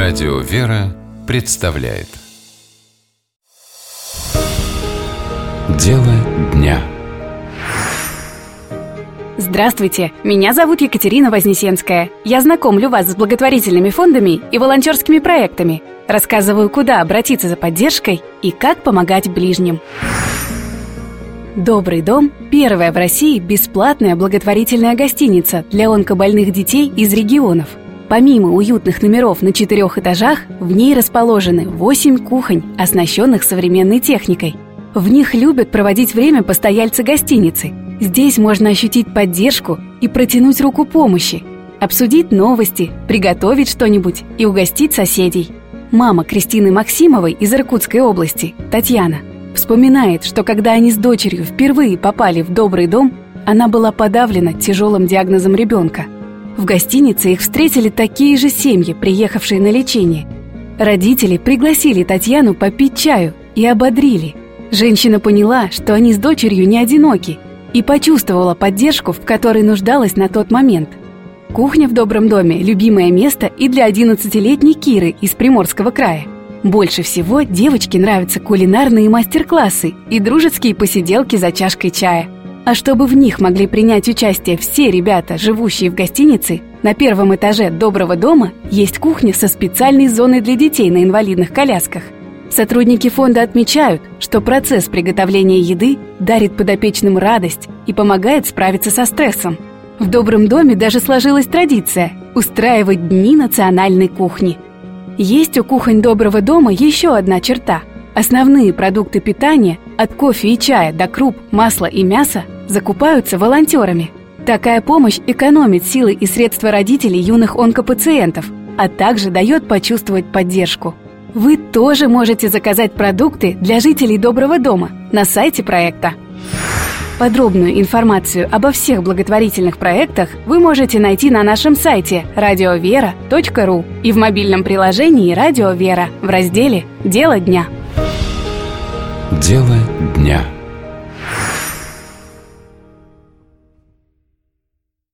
Радио «Вера» представляет Дело дня. Здравствуйте, меня зовут Екатерина Вознесенская. Я знакомлю вас с благотворительными фондами и волонтерскими проектами. Рассказываю, куда обратиться за поддержкой и как помогать ближним. «Добрый дом» – первая в России бесплатная благотворительная гостиница для онкобольных детей из регионов. Помимо уютных номеров на 4 этажах, в ней расположены 8 кухонь, оснащенных современной техникой. В них любят проводить время постояльцы гостиницы. Здесь можно ощутить поддержку и протянуть руку помощи, обсудить новости, приготовить что-нибудь и угостить соседей. Мама Кристины Максимовой из Иркутской области, Татьяна, вспоминает, что когда они с дочерью впервые попали в «Добрый дом», она была подавлена тяжелым диагнозом ребенка. В гостинице их встретили такие же семьи, приехавшие на лечение. Родители пригласили Татьяну попить чаю и ободрили. Женщина поняла, что они с дочерью не одиноки, и почувствовала поддержку, в которой нуждалась на тот момент. Кухня в «Добром доме» – любимое место и для 11-летней Киры из Приморского края. Больше всего девочке нравятся кулинарные мастер-классы и дружеские посиделки за чашкой чая. А чтобы в них могли принять участие все ребята, живущие в гостинице, на 1-м этаже «Доброго дома» есть кухня со специальной зоной для детей на инвалидных колясках. Сотрудники фонда отмечают, что процесс приготовления еды дарит подопечным радость и помогает справиться со стрессом. В «Добром доме» даже сложилась традиция – устраивать дни национальной кухни. Есть у кухонь «Доброго дома» еще одна черта. Основные продукты питания, от кофе и чая до круп, масла и мяса, закупаются волонтерами. Такая помощь экономит силы и средства родителей юных онкопациентов, а также дает почувствовать поддержку. Вы тоже можете заказать продукты для жителей «Доброго дома» на сайте проекта. Подробную информацию обо всех благотворительных проектах вы можете найти на нашем сайте radiovera.ru и в мобильном приложении «Радио Вера» в разделе «Дело дня». Дело дня.